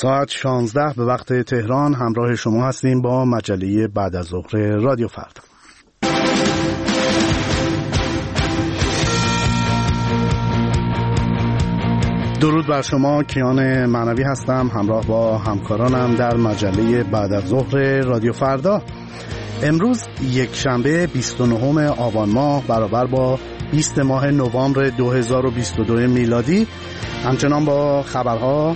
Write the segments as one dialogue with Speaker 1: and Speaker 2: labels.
Speaker 1: ساعت 16 به وقت تهران همراه شما هستیم با مجله بعد از ظهر رادیو فردا. درود بر شما، کیان معنوی هستم همراه با همکارانم در مجله بعد از ظهر رادیو فردا. امروز یک شنبه 29 آبان ماه برابر با 20 ماه نوامبر 2022 میلادی، همچنان با خبرها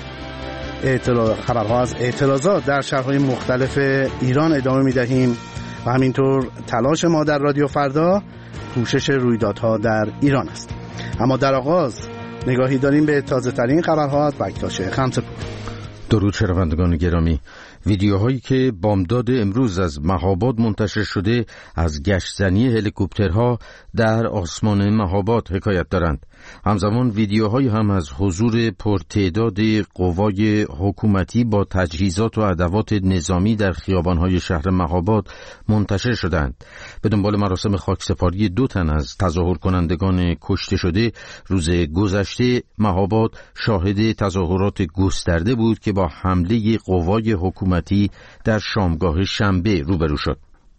Speaker 1: از اعتراضات در شهرهای مختلف ایران ادامه می‌دهیم و همینطور تلاش ما در رادیو فردا پوشش رویدادها در ایران است. اما در آغاز نگاهی داریم به تازه ترین خبرها از بکتاش خمسه‌پور.
Speaker 2: درود شنوندگان گرامی، ویدیوهایی که بامداد امروز از مهاباد منتشر شده از گشتزنی هلیکوپترها در آسمان مهاباد حکایت دارند. همزمان ویدیوهایی هم از حضور پرتعداد قوای حکومتی با تجهیزات و ادوات نظامی در خیابان‌های شهر مهاباد منتشر شدند. به دنبال مراسم خاکسپاری 2 تن از تظاهر کنندگان کشته شده، روز گذشته مهاباد شاهد تظاهرات گسترده بود که با حمله قوای حکومتی در شامگاه شنبه روبرو شد.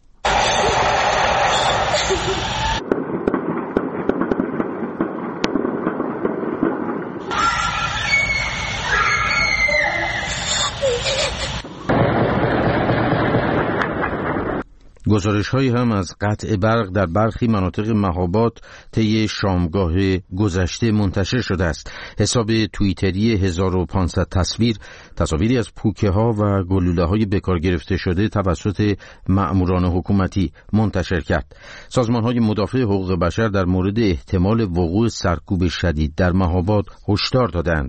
Speaker 2: گزارش‌هایی هم از قطع برق در برخی مناطق مهاباد طی شامگاه گذشته منتشر شده است. حساب توییتری 1500 تصاویری از پوکه‌ها و گلوله‌های بکار گرفته شده توسط مأموران حکومتی منتشر کرد. سازمان‌های مدافع حقوق بشر در مورد احتمال وقوع سرکوب شدید در مهاباد هشدار دادند.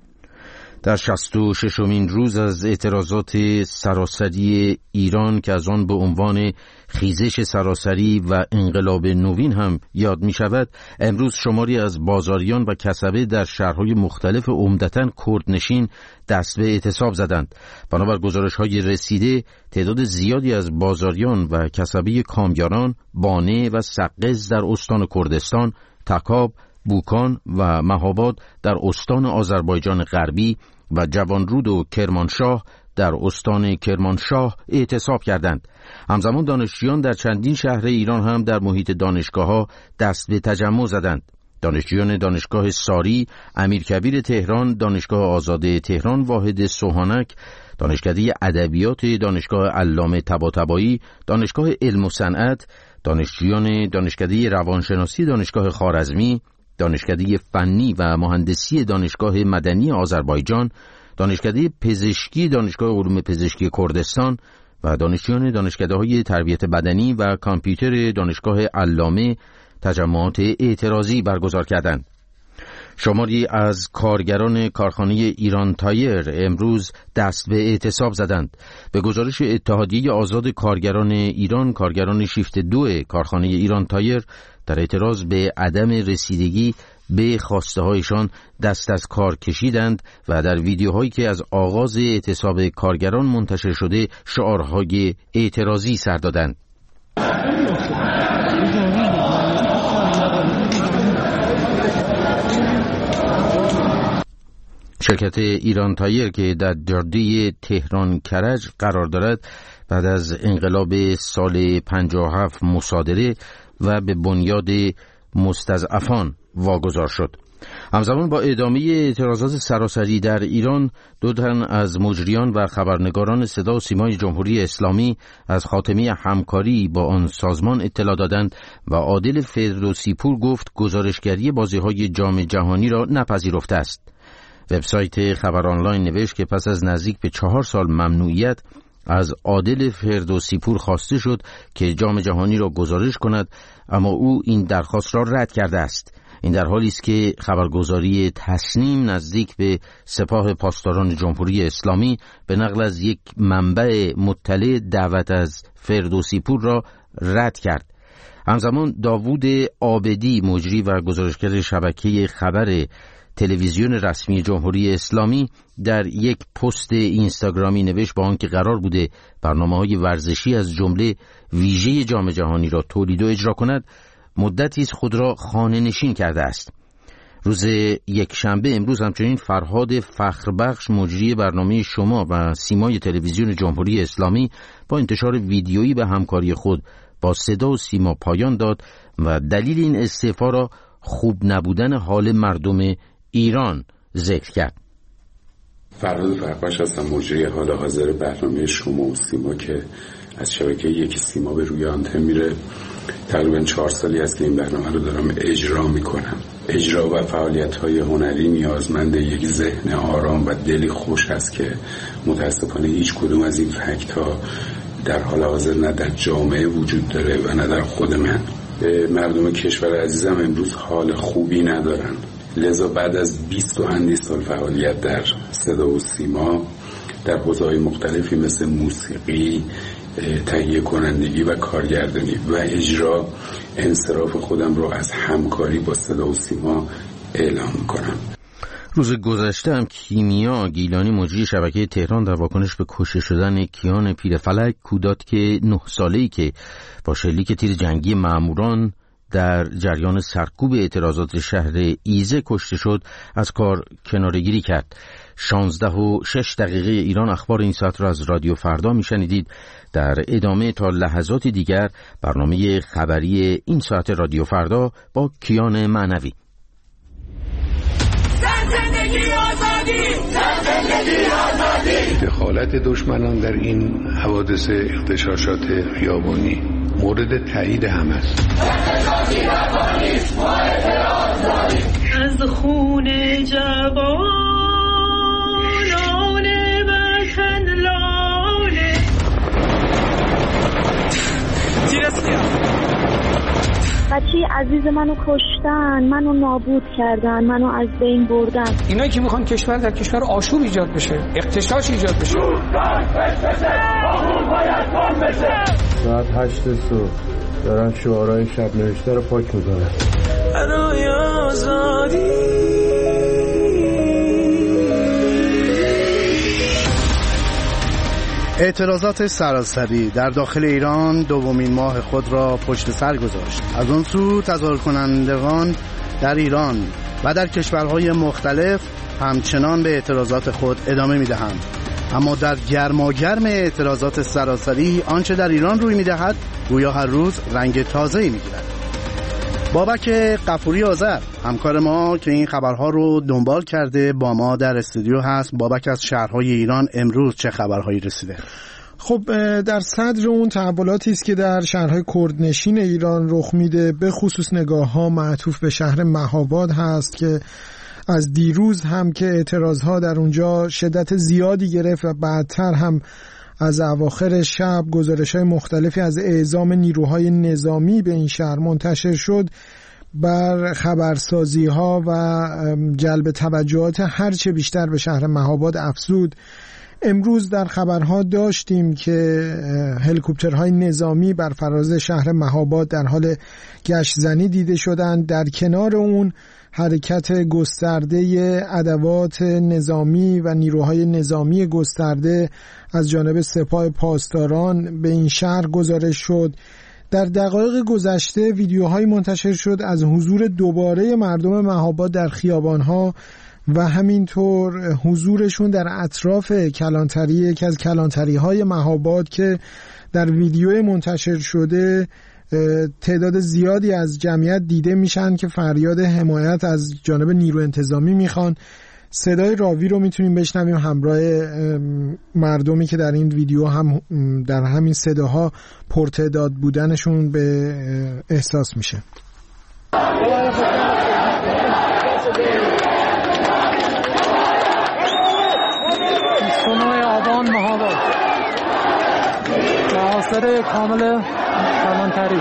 Speaker 2: در 66مین روز از اعتراضات سراسری ایران که از آن به عنوان خیزش سراسری و انقلاب نوین هم یاد می شود، امروز شماری از بازاریان و کسبه در شهرهای مختلف عمدتاً کردنشین دست به اعتصاب زدند. بنابر گزارش‌های رسیده، تعداد زیادی از بازاریان و کسبه کامیاران، بانه و سقز در استان کردستان، تکاب، بوکان و مهاباد در استان آذربایجان غربی و جوانرود و کرمانشاه در استان کرمانشاه اعتصاب کردند. همزمان دانشجویان در چندین شهر ایران هم در محیط دانشگاه‌ها دست به تجمع زدند. دانشجویان دانشگاه ساری، امیرکبیر تهران، دانشگاه آزاد تهران واحد سوهانک، دانشکده ادبیات دانشگاه علامه طباطبایی، دانشگاه علم و صنعت، دانشجویان دانشکده روانشناسی دانشگاه خوارزمی، دانشکده فنی و مهندسی دانشگاه مدنی آذربایجان، دانشکده پزشکی دانشگاه علوم پزشکی کردستان و دانشجویان دانشکده‌های تربیت بدنی و کامپیوتر دانشگاه علامه تجمعات اعتراضی برگزار کردند. شماری از کارگران کارخانه ایران تایر امروز دست به اعتصاب زدند. به گزارش اتحادیه آزاد کارگران ایران، کارگران شیفت 2 کارخانه ایران تایر در اعتراض به عدم رسیدگی به خواسته هایشان دست از کار کشیدند و در ویدیوهایی که از آغاز اعتصاب کارگران منتشر شده شعارهای اعتراضی سر دادند. شرکت ایران تایر که در جاده تهران کرج قرار دارد بعد از انقلاب سال 57 مصادره و به بنیاد مستضعفان واگذار شد. همزمان با ادامه اعتراضات سراسری در ایران، 2 تن از مجریان و خبرنگاران صدا و سیمای جمهوری اسلامی از خاتمه همکاری با آن سازمان اطلاع دادند و عادل فردوسی پور گفت گزارشگری بازی‌های جام جهانی را نپذیرفته است. وبسایت خبر آنلاین نوشت که پس از نزدیک به 4 سال ممنوعیت از عادل فردوسی پور خواسته شد که جام جهانی را گزارش کند، اما او این درخواست را رد کرده است. این در حالی است که خبرگزاری تصنیم نزدیک به سپاه پاسداران جمهوری اسلامی به نقل از یک منبع مطلع دعوت از فردوسی پور را رد کرد. همزمان داوود عابدی، مجری و گزارشگر شبکه خبر تلویزیون رسمی جمهوری اسلامی، در یک پست اینستاگرامی نوشت با آنکه قرار بوده برنامه‌های ورزشی از جمله ویژه جام جهانی را تولید و اجرا کند، مدتی است خود را خانه نشین کرده است. روز یکشنبه امروز همچنین فرهاد فخربخش مجری برنامه شما و سیمای تلویزیون جمهوری اسلامی با انتشار ویدیویی به همکاری خود با صدا و سیما پایان داد و دلیل این استعفا را خوب نبودن حال مردم ایران ذکر کرد.
Speaker 3: فرهاد فخربخش هستم، مجری حال حاضر برنامه شما و سیما که از شبکه یکی سیما به روی آنتن میره. تقریبا 4 سالی است که این برنامه رو دارم اجرا میکنم. اجرا و فعالیت‌های هنری نیازمند یک ذهن آرام و دلی خوش است که متاسفانه هیچ کدوم از این فکت‌ها در حال حاضر نه در جامعه وجود داره و نه در خود من. مردم کشور عزیزم امروز حال خوبی ندارن، لذا بعد از 20 و اندی سال فعالیت در صدا و سیما در حوزه‌های مختلفی مثل موسیقی، تهیه کنندگی و کارگردانی و اجرا، انصراف خودم رو از همکاری با صدا و سیما اعلام می‌کنم.
Speaker 2: روز گذشته هم کیمیا گیلانی مجری شبکه تهران در واکنش به کشته شدن کیان پیرفلک کوداد که 9 ساله‌ای که با شلیک تیر جنگی ماموران در جریان سرکوب اعتراضات شهر ایزه کشته شد از کار کناره‌گیری کرد. 16:06 ایران اخبار این ساعت را از رادیو فردا میشنیدید. در ادامه تا لحظات دیگر برنامه خبری این ساعت رادیو فردا با کیان معنوی.
Speaker 4: دخالت دشمنان در این حوادث اغتشاشات خیابانی مورد تایید هم است.
Speaker 5: از خون جوانان وطن لاله
Speaker 6: بچه عزیز منو کشتن، منو نابود کردن، منو از بین بردن.
Speaker 7: اینا که میخوان کشور در کشور آشوب ایجاد بشه، اغتشاش ایجاد بشه.
Speaker 8: ساعت 8 صبح دارن شعارهای شب نوشته رو پاک میکنن. برای آزادی
Speaker 1: اعتراضات سراسری در داخل ایران دومین ماه خود را پشت سر گذاشت. از اون سو تظاهر کنندگان در ایران و در کشورهای مختلف همچنان به اعتراضات خود ادامه میدهند. اما در گرماگرم اعتراضات سراسری آنچه در ایران روی میدهد گویا هر روز رنگ تازه‌ای میگیرد. بابک غفوری آذر همکار ما که این خبرها رو دنبال کرده با ما در استودیو هست. بابک، از شهرهای ایران امروز چه خبرهایی رسیده؟
Speaker 9: خب در صدر اون تحولاتی است که در شهرهای کردنشین ایران رخ میده، به خصوص نگاه‌ها معطوف به شهر مهاباد هست که از دیروز هم که اعتراضها در اونجا شدت زیادی گرفت و بعدتر هم از اواخر شب گزارش‌های مختلفی از اعزام نیروهای نظامی به این شهر منتشر شد، بر خبرسازی‌ها و جلب توجهات هرچه بیشتر به شهر مهاباد افزود. امروز در خبرها داشتیم که هلیکوپترهای نظامی بر فراز شهر مهاباد در حال گشت زنی دیده شدند. در کنار اون حرکت گسترده ادوات نظامی و نیروهای نظامی گسترده از جانب سپاه پاسداران به این شهر گزارش شد. در دقایق گذشته ویدیوهایی منتشر شد از حضور دوباره مردم مهاباد در خیابانها و همینطور حضورشون در اطراف کلانتری، یکی از کلانتری‌های مهاباد که در ویدیو منتشر شده تعداد زیادی از جمعیت دیده میشن که فریاد حمایت از جانب نیرو انتظامی میخوان. صدای راوی رو میتونیم بشنویم همراه مردمی که در این ویدیو هم در همین صداها پرتعداد بودنشون به احساس میشه.
Speaker 7: 29 آبان مهاباد محاصره کامل کلانتری.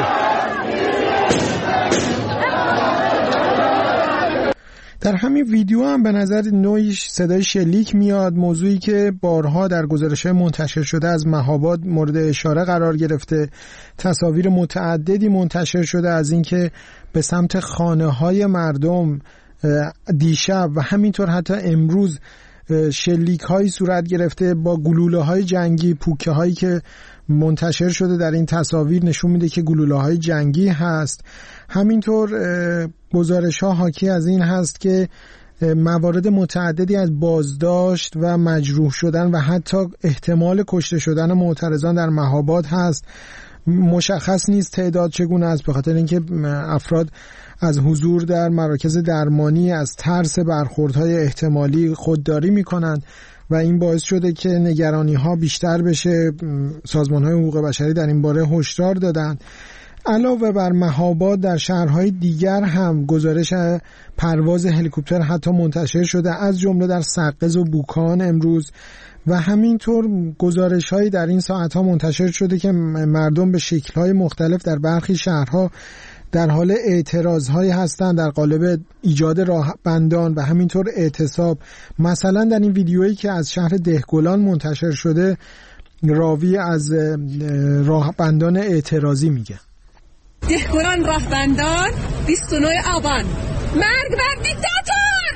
Speaker 9: در همین ویدیو هم به نظر نوعی صدای شلیک میاد، موضوعی که بارها در گزارش‌های منتشر شده از مهاباد مورد اشاره قرار گرفته. تصاویر متعددی منتشر شده از اینکه به سمت خانه‌های مردم دیشب و همینطور حتی امروز شلیک هایی صورت گرفته با گلوله های جنگی. پوکه هایی که منتشر شده در این تصاویر نشون میده که گلوله های جنگی هست. همینطور گزارش ها حاکی از این هست که موارد متعددی از بازداشت و مجروح شدن و حتی احتمال کشته شدن معترضان در مهاباد هست. مشخص نیست تعداد چگونه است، به خاطر اینکه افراد از حضور در مراکز درمانی از ترس برخوردهای احتمالی خودداری میکنند و این باعث شده که نگرانی ها بیشتر بشه. سازمان های حقوق بشری در این باره هشدار دادند. علاوه بر مهاباد در شهرهای دیگر هم گزارش پرواز هلیکوپتر حتی منتشر شده، از جمله در سقز و بوکان امروز، و همینطور گزارش‌هایی در این ساعت‌ها منتشر شده که مردم به شکل‌های مختلف در برخی شهرها در حال اعتراض‌هایی هستند در قالب ایجاد راهبندان و همینطور اعتصاب. مثلا در این ویدیویی که از شهر دهگلان منتشر شده، راوی از راهبندان اعتراضی میگه:
Speaker 10: دهگلان راهبندان 29 آبان، مرگ بر دیکتاتور!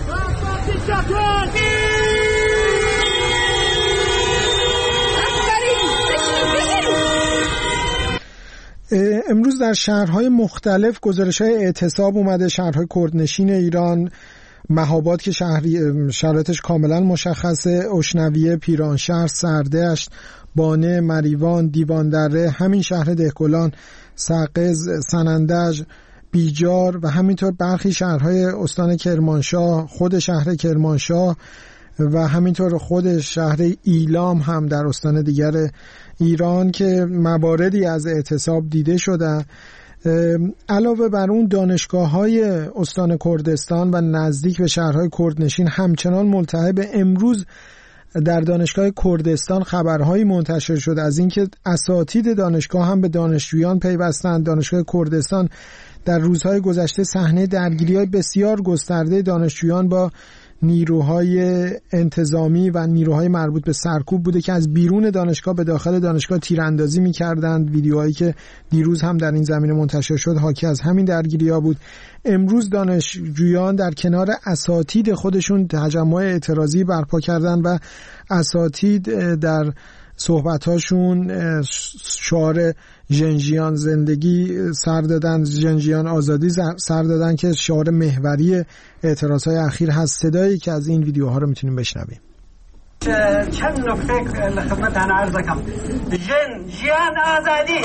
Speaker 9: امروز در شهرهای مختلف گزارش‌های اعتصاب اومده. شهرهای کردنشین ایران، مهاباد که شرایطش کاملا مشخصه، اشنویه، پیرانشهر، سردشت، بانه، مریوان، دیواندره، همین شهر دهگلان، سقز، سنندج، بیجار و همینطور برخی شهرهای استان کرمانشاه، خود شهر کرمانشاه و همینطور خود شهر ایلام هم در استان دیگر ایران که مواردی از اعتصاب دیده شده. علاوه بر اون دانشگاه‌های استان کردستان و نزدیک به شهرهای کردنشین همچنان ملتهب. امروز در دانشگاه کردستان خبرهایی منتشر شد از اینکه اساتید دانشگاه هم به دانشجویان پیوستند. دانشگاه کردستان در روزهای گذشته صحنه درگیری‌های بسیار گسترده دانشجویان با نیروهای انتظامی و نیروهای مربوط به سرکوب بوده که از بیرون دانشگاه به داخل دانشگاه تیراندازی می‌کردند. ویدیوهایی که دیروز هم در این زمینه منتشر شد حاکی از همین درگیری‌ها بود. امروز دانشجویان در کنار اساتید خودشون تجمع اعتراضی برپا کردن و اساتید در صحبت‌هاشون شعار ژنژیان زندگی سر دادن، ژنژیان آزادی سر دادن که شعار محوری اعتراضهای اخیر هست. صدایی که از این ویدیوها رو میتونیم بشنویم.
Speaker 11: چند نکته خدمت تن عرض کنم. ژنژیان آزادی،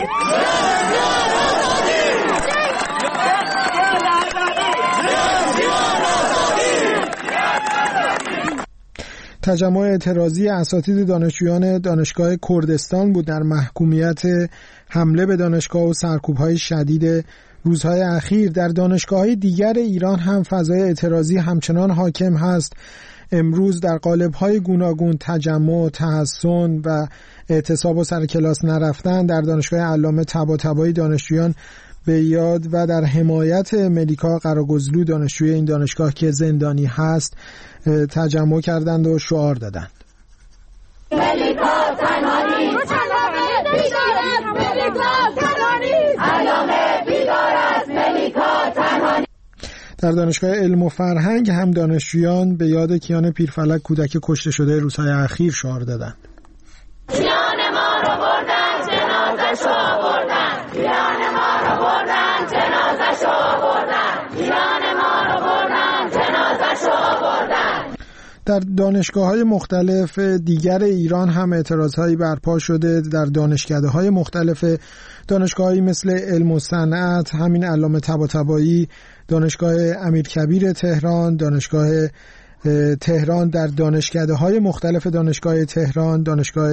Speaker 9: تجمع اعتراضی اساتید دانشجویان دانشگاه کردستان بود در محکومیت حمله به دانشگاه و سرکوب‌های شدید روزهای اخیر. در دانشگاه‌های دیگر ایران هم فضای اعتراضی همچنان حاکم هست. امروز در قالب‌های گوناگون تجمع، تحسن و اعتصاب و سر کلاس نرفتن در دانشگاه علامه طباطبایی دانشجویان به یاد و در حمایت ملیکا قراگزلو دانشجوی این دانشگاه که زندانی هست تجمع کردند و شعار دادند.
Speaker 5: ملیکا تنهایی، علامه بیدار است، ملیکا تنهایی.
Speaker 9: در دانشگاه علم و فرهنگ هم دانشجویان به یاد کیان پیرفلک کودک کشته شده روزهای اخیر شعار دادند.
Speaker 5: کیان ما رو بردن، جنازه شو بردن، کیان ما رو بردن، جنازه شو بردن، کیان ما رو بردن، جنازه شو بردن.
Speaker 9: در دانشگاه‌های مختلف دیگر ایران هم اعتراضهایی برپا شده. در دانشکده‌های مختلف، دانشگاه‌هایی مثل علم و صنعت، همین علامه طباطبایی، دانشگاه امیرکبیر تهران، دانشگاه تهران، در دانشکده‌های مختلف دانشگاه تهران، دانشگاه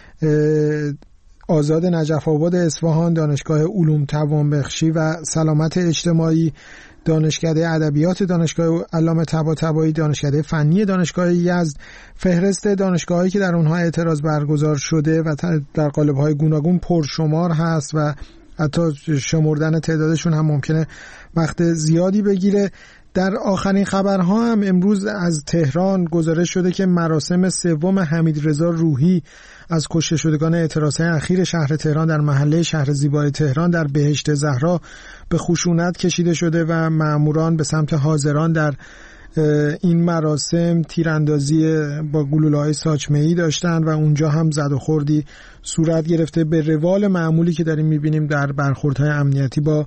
Speaker 9: آزاد نجف آباد اصفهان، دانشگاه علوم توانبخشی و سلامت اجتماعی، دانشکده ادبیات دانشگاه علامه طباطبایی، دانشکده فنی دانشگاه یزد، فهرست دانشگاهایی که در اونها اعتراض برگزار شده و در قالب‌های گوناگون پرشمار هست و حتی شمردن تعدادشون هم ممکنه وقت زیادی بگیره. در آخرین خبرها هم امروز از تهران گزارش شده که مراسم سوم حمیدرضا روحی از کشته شدگان اعتراضهای اخیر شهر تهران در محله شهر زیبای تهران در بهشت زهرا به خشونت کشیده شده و ماموران به سمت حاضران در این مراسم تیراندازی با گلوله‌های ساچمه‌ای داشتن و اونجا هم زد و خوردی صورت گرفته به روال معمولی که داریم می‌بینیم در برخوردهای امنیتی با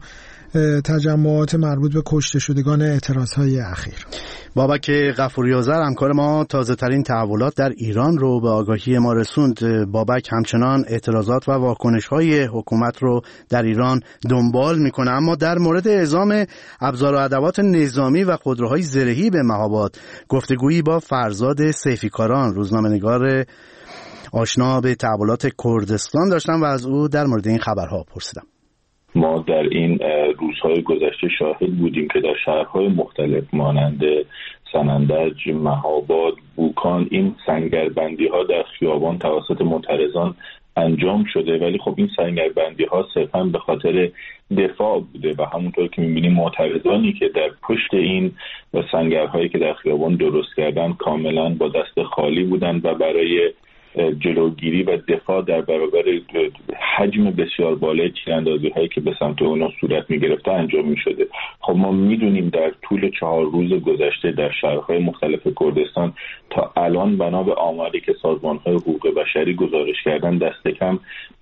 Speaker 9: تجمعات مربوط به کشته شدگان اعتراضهای اخیر.
Speaker 1: بابک غفوری‌آذر همکار ما تازه ترین تحولات در ایران رو به آگاهی ما رسوند. بابک همچنان اعتراضات و واکنش‌های حکومت رو در ایران دنبال میکنه، اما در مورد اعزام ابزار و ادوات نظامی و خودروهای زرهی به مهاباد گفتگویی با فرزاد سیفیکاران روزنامه‌نگار آشنا به تحولات کردستان داشتم و از او در مورد این خبرها پرسیدم.
Speaker 12: ما در این روزهای گذشته شاهد بودیم که در شهرهای مختلف مانند سنندج، مهاباد، بوکان این سنگربندی ها در خیابان توسط معترضان انجام شده، ولی خب این سنگربندی ها صرفا به خاطر دفاع بوده و همونطور که میبینیم معترضانی که در پشت این سنگرهایی که در خیابان درست کردن کاملا با دست خالی بودند و برای جلوگیری و دفاع در برابر حجم بسیار بالای تیراندازی هایی که به سمت اونا صورت میگرفته انجام میشده. خب ما میدونیم در طول 4 روز گذشته در شهرهای مختلف کردستان تا الان بنا به آماری که سازمان های حقوق بشری گزارش کردن دست کم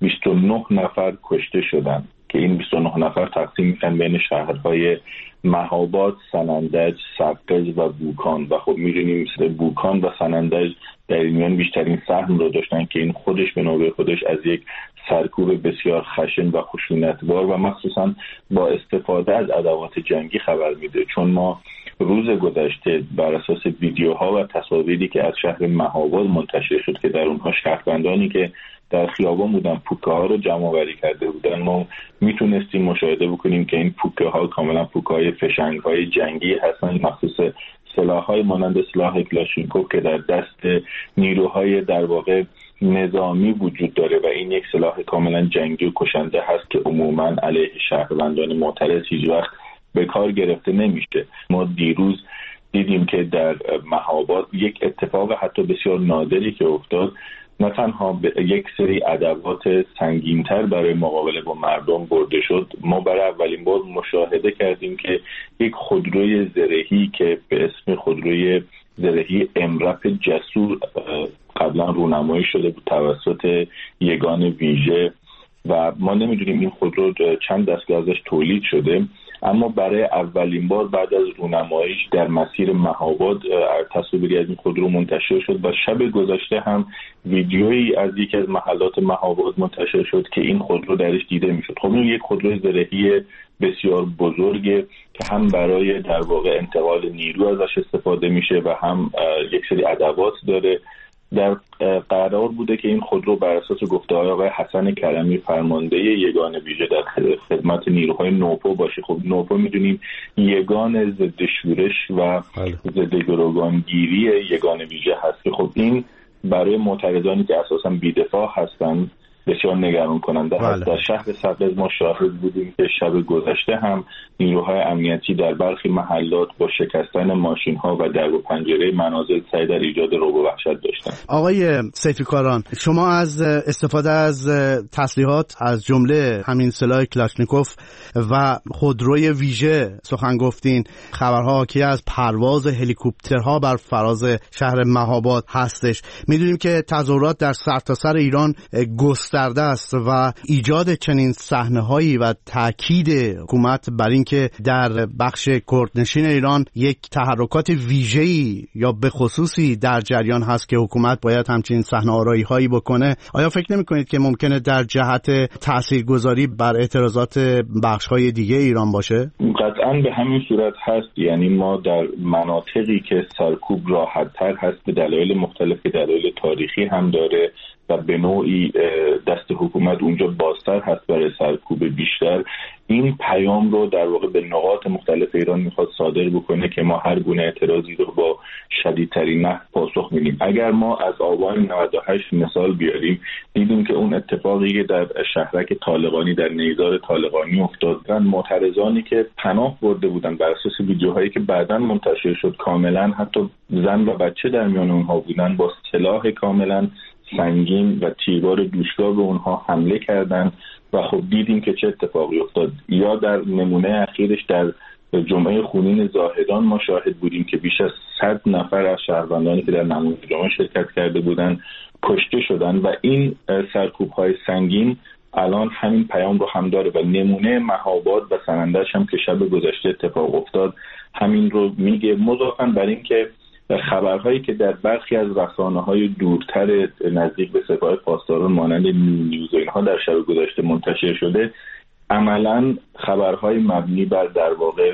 Speaker 12: 29 نفر کشته شدن که این 29 نفر تقسیم میشن بین شهرهای مهاباد، سنندج، سقز و بوکان و خب میدونیم بوکان و سنندج در این میان بیشترین سهم رو داشتن که این خودش به نوبه خودش از یک سرکوب بسیار خشن و خشونتبار و مخصوصا با استفاده از ادوات جنگی خبر میده، چون ما روز گذشته بر اساس ویدیوها و تصاویری که از شهر مهاباد منتشر شد که در اونها شهروندانی که در خیابان بودن پوکه ها رو جمع آوری کرده بودن، ما میتونستیم مشاهده بکنیم که این پوکه ها کاملا پوکه های فشنگ های جنگی هستن، مخصوص سلاح های مانند سلاح کلاشینکوف که در دست نیروهای در واقع نظامی وجود داره و این یک سلاح کاملا جنگی و کشنده هست که عموما علیه شهروندان معترض هیچ وقت به کار گرفته نمیشه. ما دیروز دیدیم که در مهاباد یک اتفاق حتی بسیار نادری که افتاد، نه تنها به یک سری ادوات سنگین‌تر برای مقابله با مردم برده شد، ما برای اولین بار مشاهده کردیم که یک خودروی زرهی که به اسم خودروی زرهی امرپ جسور قبلا رونمایی شده بود توسط یگان ویژه و ما نمیدونیم این خودرو چند دستگاه ازش تولید شده، اما برای اولین بار بعد از رونماییش در مسیر مهاباد تصویری از این خودرو منتشر شد و شب گذشته هم ویدیویی از یکی از محلات مهاباد منتشر شد که این خودرو درش دیده میشد. خب این یک خودرو زرهی بسیار بزرگه که هم برای در واقع انتقال نیرو ازش استفاده میشه و هم یک سری ادوات داره. در قرار بوده که این خودرو بر اساس گفته‌های آقای حسن کرمی فرمانده یگان ویژه در خدمت نیروهای نوپو باشه. خب نوپو میدونیم یگان ضد شورش و ضد گروگانگیری یگان ویژه هست که خب این برای معترضانی که اساساً بی‌دفاع هستن بسیار نگران کننده هست. در شهر سقز ما شاهد بودیم که شب گذشته هم نیروهای امنیتی در برخی محلات با شکستن ماشین‌ها و در و پنجره منازل سعی در ایجاد رعب و وحشت داشتن.
Speaker 1: آقای سیفیکاران، شما از استفاده از تسلیحات از جمله همین سلاح کلاشنیکوف و خودروی ویژه سخن گفتین. خبرها که از پرواز هلیکوپترها بر فراز شهر مهاباد هستش. می‌دونیم که تظاهرات در سرتاسر ایران گسترده است و ایجاد چنین صحنه‌هایی و تاکید حکومت بر اینکه در بخش کردنشین ایران یک تحرکات ویژه‌ای یا به خصوصی در جریان هست که حکومت باید همچین صحنه‌آرایی‌هایی بکنه. آیا فکر نمی‌کنید که ممکنه در جهت تاثیرگذاری بر اعتراضات بخش‌های دیگه ایران باشه؟
Speaker 12: قطعاً به همین صورت هست. یعنی ما در مناطقی که سرکوب راحت‌تر هست به دلایل مختلف، دلایل تاریخی هم داره و به نوعی دست حکومت اونجا بازتر هست برای سرکوب بیشتر، این پیام رو در واقع به نقاط مختلف ایران میخواد صادر بکنه که ما هر گونه اعتراضی رو با شدیدترین نحو پاسخ میدیم. اگر ما از آبان 98 مثال بیاریم، دیدیم که اون اتفاقی که در شهرک طالقانی در نیزار طالقانی افتاد، معترضانی که پناه برده بودن بر اساس ویدیوهایی که بعداً منتشر شد، کاملا حتی زن و بچه در میان اونها بودن، با سلاح کاملا سنگین و تیربار دوشکار به اونها حمله کردند و خب دیدیم که چه اتفاقی افتاد. یا در نمونه اخیرش در جمعه خونین زاهدان ما شاهد بودیم که بیش از 100 نفر از شهروندانی که در نمایش جمعه شرکت کرده بودند کشته شدن و این سرکوب‌های سنگین الان همین پیام رو هم داره و نمونه مهاباد و سنندج هم که شب گذشته اتفاق افتاد همین رو میگه. مضافاً بر این که خبرهایی که در برخی از رسانه‌های دورتر نزدیک به سپاه پاسداران مانند نیوز و اینها در شب گذشته منتشر شده عملاً خبرهای مبنی بر در واقع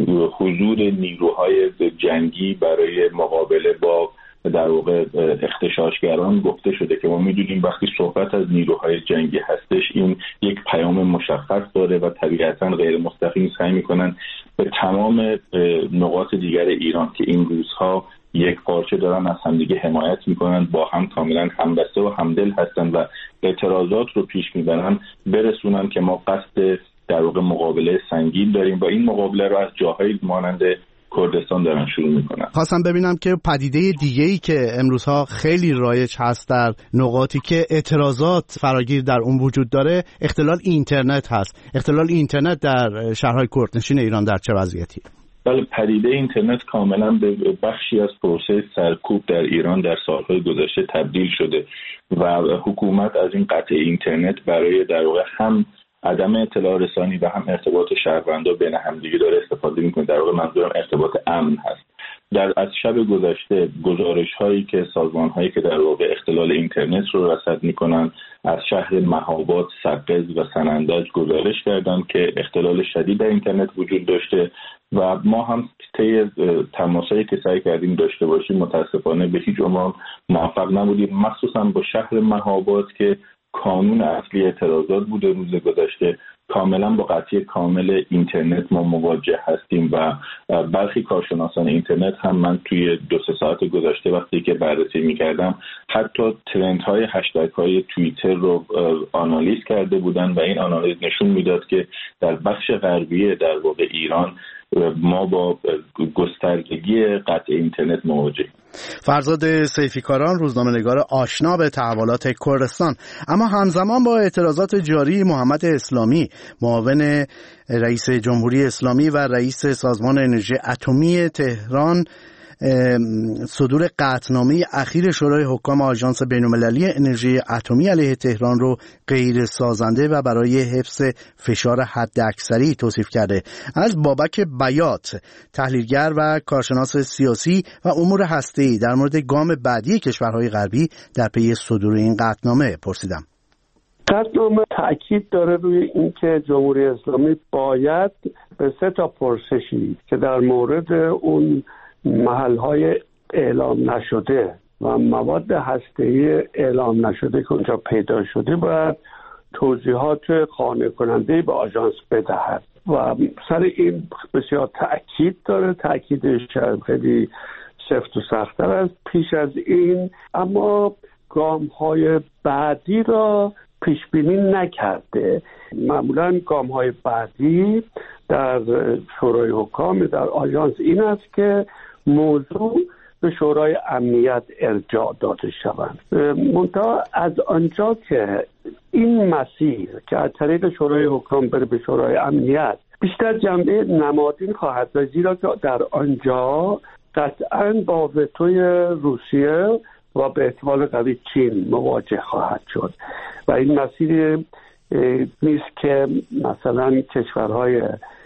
Speaker 12: حضور نیروهای جنگی برای مقابله با در واقع اغتشاشگران گفته شده که ما میدونیم وقتی صحبت از نیروهای جنگی هستش این یک پیام مشخص داره و طبیعتاً غیر مستقیم سعی میکنن به تمام نقاط دیگر ایران که این روزها یک پارچه دارن از همدیگه حمایت میکنن، با هم کاملا همبسته و همدل هستن و اعتراضات رو پیش میبرن برسونن که ما قصد در واقع مقابله سنگین داریم و این مقابله رو از جاهای مانند کردستان دارن شروع میکنن.
Speaker 1: خواستم ببینم که پدیده دیگه‌ای که امروزها خیلی رایج هست در نقاطی که اعتراضات فراگیر در اون وجود داره اختلال اینترنت هست. اختلال اینترنت در شهرهای کردنشین ایران در چه وضعیتی؟
Speaker 12: بله، پدیده اینترنت کاملا به بخشی از پروسه سرکوب در ایران در سالهای گذشته تبدیل شده و حکومت از این قطع اینترنت برای در واقع هم عدم اطلاع رسانی و هم ارتباط شهروندا بین همدیگه داره استفاده میکنه. در واقع منظورم ارتباط امن هست. از شب گذشته گزارش هایی که سازمان هایی که در واقع اختلال اینترنت رو رصد میکنن از شهر مهاباد، سقز و سنندج گزارش کردن که اختلال شدید در اینترنت وجود داشته و ما هم طی تماسایی که سعی کردیم داشته باشیم متاسفانه به هیچ عنوان موفق نبودیم، مخصوصا با شهر مهاباد که کانون اصلی اعتراضات بوده روز گذشته. کاملا با قطعی کامل اینترنت ما مواجه هستیم و برخی کارشناسان اینترنت هم من توی 2-3 ساعت گذشته وقتی که بررسی می‌کردم حتی ترندهای هشتگ‌های توییتر رو آنالیز کرده بودن و این آنالیز نشون میداد که در بخش غربی در واقع ایران ما با گستردگی قطع اینترنت مواجهیم.
Speaker 1: فرزاد سیفیکاران، روزنامه‌نگار آشنا به تحولات کردستان. اما همزمان با اعتراضات جاری محمد اسلامی، معاون رئیس جمهوری اسلامی و رئیس سازمان انرژی اتمی تهران، صدور قطعنامه اخیر شورای حکام آژانس بین‌المللی انرژی اتمی علیه تهران رو غیر سازنده و برای حفظ فشار حداکثری توصیف کرده. از بابک بیات، تحلیلگر و کارشناس سیاسی و امور هسته‌ای، در مورد گام بعدی کشورهای غربی در پی صدور این قطعنامه پرسیدم.
Speaker 13: قطعنامه تأکید داره روی اینکه جمهوری اسلامی باید به 3 پرسشی که در مورد اون محل‌های اعلام نشده و مواد هسته‌ای اعلام نشده که اونجا پیدا شده باید توضیحات قانع کننده به آژانس بدهد و سر این بسیار تأکید داره. تأکیدش خیلی سفت و سخت‌تر است پیش از این، اما گام‌های بعدی را پیش بینی نکرده. معمولاً گام‌های بعدی در شورای حکام در آژانس این است که موضوع به شورای امنیت ارجاع داده شوند. منتها از آنجا که این مسیر که از طریق شورای حکام بره به شورای امنیت بیشتر جنبه نمادین خواهد داشت، زیرا که در آنجا قطعاً با وتوی روسیه و به احتمال قوی چین مواجه خواهد شد و این مسیر نیست که مثلا کشورهای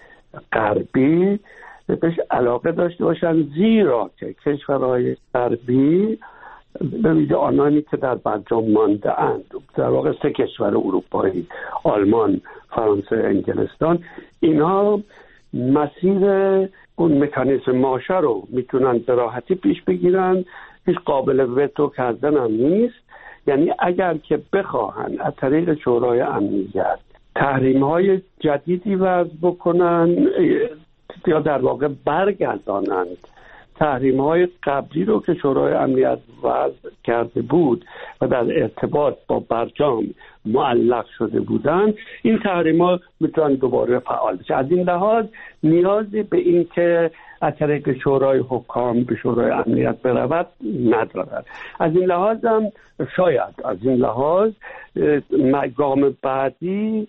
Speaker 13: غربی بهش علاقه داشته باشن، زیرا که کشورهای غربی به ویژه آنانی که در برجام مانده اند، در واقع 3 کشور اروپایی، آلمان، فرانسه، انگلستان، اینها مسیر اون مکانیزم ماشه رو میتونن به راحتی پیش بگیرن، هیچ قابل وتو کردن هم نیست. یعنی اگر که بخواهن از طریق شورای امنیت تحریم‌های جدیدی وضع بکنن یا در واقع برگردانند تحریم‌های قبلی رو که شورای امنیت وضع کرده بود و در ارتباط با برجام معلق شده بودند، این تحریم‌ها میتونن دوباره فعال بشه. از این لحاظ نیازی به این که از طریق شورای حکام به شورای امنیت برود ندارد. از این لحاظ هم شاید از این لحاظ گام بعدی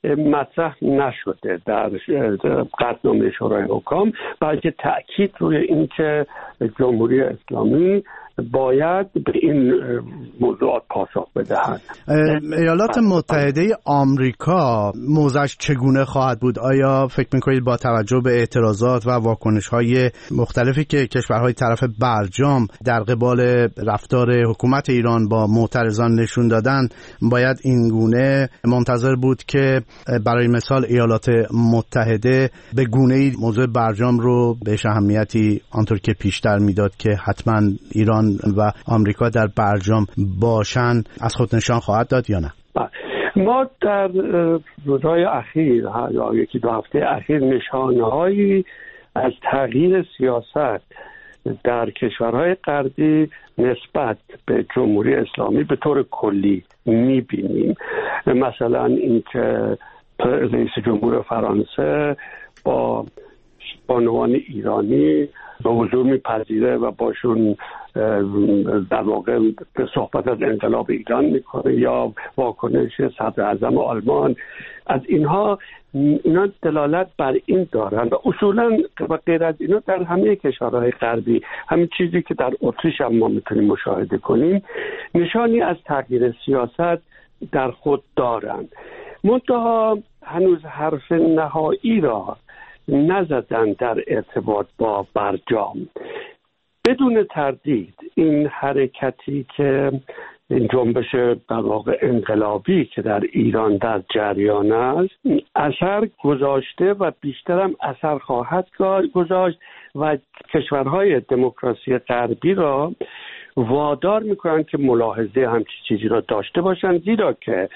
Speaker 13: مطرح نشده در قطعنامه شورای حکام، بلکه تأکید روی این که جمهوری اسلامی باید به این موضوعات پاسخ بدهند.
Speaker 1: ایالات متحده آمریکا موضعش چگونه خواهد بود؟ آیا فکر می‌کنید با توجه به اعتراضات و واکنش‌های مختلفی که کشورهای طرف برجام در قبال رفتار حکومت ایران با معترضان نشون دادن، باید این گونه منتظر بود که برای مثال ایالات متحده به گونه‌ای موضوع برجام رو بهش اهمیتی آنطور که پیشتر میداد که حتما ایران و آمریکا در برجام باشن از خود نشان خواهد داد یا نه؟
Speaker 13: ما در روزهای اخیر یا یکی دو هفته اخیر نشانه‌هایی از تغییر سیاست در کشورهای غربی نسبت به جمهوری اسلامی به طور کلی می‌بینیم. مثلا اینکه رئیس جمهور فرانسه با بانوان ایرانی به حضور میپذیره و باشون در واقع صحبت از انقلاب ایران میکنه، یا واکنش صدر اعظم آلمان. از اینا دلالت بر این دارن و اصولا و غیر از اینا در همه کشورهای غربی همین چیزی که در اتریش هم ما میتونیم مشاهده کنیم نشانی از تغییر سیاست در خود دارند. منتها هنوز حرف نهایی را نزدن در ارتباط با برجام. بدون تردید این حرکتی که این جنبش در واقع انقلابی که در ایران در جریان است اثر گذاشته و بیشتر هم اثر خواهد گذاشت و کشورهای دموکراسی غربی را وادار میکنن که ملاحظه همچین چیزی را داشته باشند، زیرا که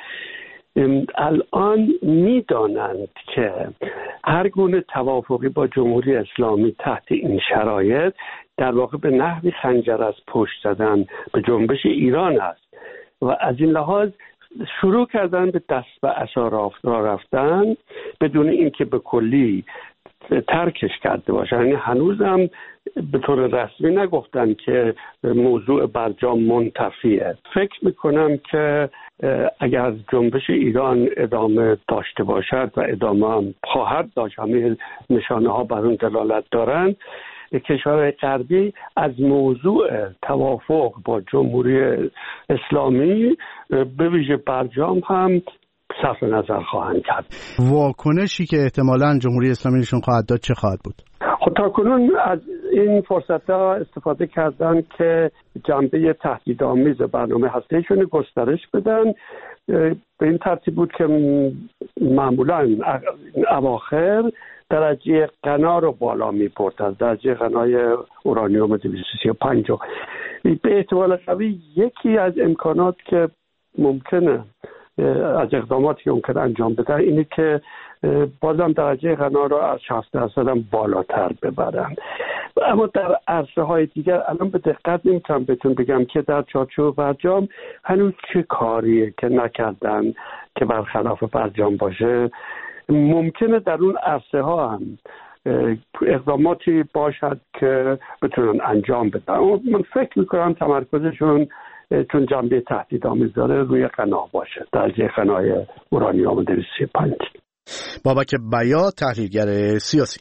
Speaker 13: الان میدانند که هر گونه توافقی با جمهوری اسلامی تحت این شرایط در واقع به نحوی خنجر از پشت زدن به جنبش ایران است و از این لحاظ شروع کردن به دست به عصا رفتن بدون اینکه به کلی ترکش کرده باشن. یعنی هنوزم به طور رسمی نگفتن که موضوع برجام منتفیه. فکر میکنم که اگر جنبش ایران ادامه داشته باشد و ادامه هم خواهد داشت، همه نشانه ها بر اون دلالت دارند، کشورهای غربی از موضوع توافق با جمهوری اسلامی به ویژه برجام هم صرف نظر خواهند کرد.
Speaker 1: واکنشی که احتمالاً جمهوری اسلامی نشون خواهد داد چه خواهد بود؟
Speaker 13: خب تاکنون از این فرصت‌ها استفاده کردن که جنبه تهدیدآمیز برنامه هسته‌ایشون گسترش بدن. به این ترتیب بود که معمولاً اواخر درجه غنا رو بالا می‌برد، از درجه غنای اورانیوم 235. به احتمال قوی یکی از امکانات که ممکنه از اقداماتی که ممکن انجام بدن اینه که بازم درجه غنا را از 60% هم بالاتر ببرن. اما در عرصه های دیگر الان به دقت نمیتونم بهتون بگم که در چارچوب برجام هنوز چه کاریه که نکردن که برخلاف برجام باشه. ممکنه در اون عرصه ها هم اقداماتی باشد که بتونن انجام بدن. من فکر میکنم تمرکزشون چون جنبه تهدیدآمیز داره روی غنا باشه، درجه غنای اورانیوم 235.
Speaker 1: بابک بیات، تحلیلگر سیاسی.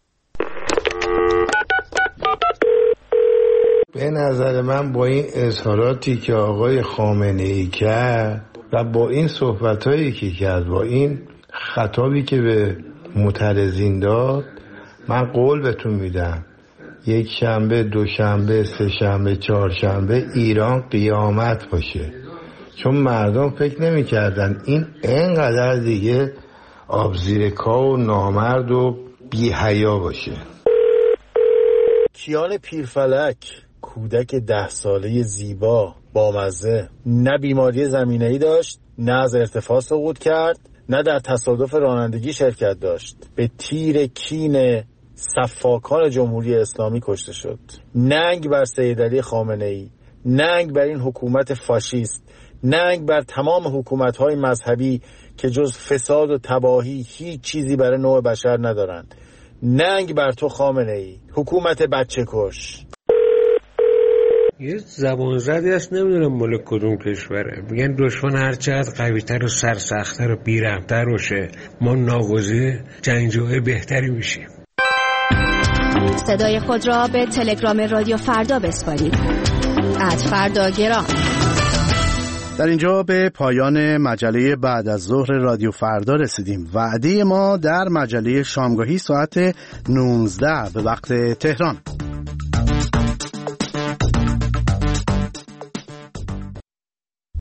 Speaker 8: به نظر من با این اظهاراتی که آقای خامنه‌ای کرد و با این صحبتایی که کرد، با این خطابی که به معترضین داد، من قول بهتون میدم یک شنبه، دوشنبه، سه شنبه، چهارشنبه ایران قیامت باشه. چون مردم فکر نمی کردن این اینقدر دیگه آبزیرکا و نامرد و بی حیا باشه.
Speaker 14: کیان پیرفلک، کودک 10 ساله زیبا بامزه، نه بیماری زمینه‌ای داشت، نه از ارتفاع سقوط کرد، نه در تصادف رانندگی شرکت داشت. به تیر کین صفاکان جمهوری اسلامی کشته شد. ننگ بر سید علی خامنه‌ای، ننگ بر این حکومت فاشیست، ننگ بر تمام حکومت‌های مذهبی که جز فساد و تباهی هیچ چیزی برای نوع بشر ندارند. ننگ بر تو خامنه‌ای، حکومت بچه کش.
Speaker 15: یه زبان زدی هست، نمیدونم مال کدوم کشوره، میگن دشمن هرچقدر قوی‌تر و سرسخت‌تر و بیرحم‌تر باشه ما ناگزیر جنگجوی بهتری میشیم.
Speaker 16: صدای خود را به تلگرام رادیو فردا بسپارید. @فرداگرام.
Speaker 1: در اینجا به پایان مجله بعد از ظهر رادیو فردا رسیدیم. وعده ما در مجله شامگاهی ساعت 19 به وقت تهران.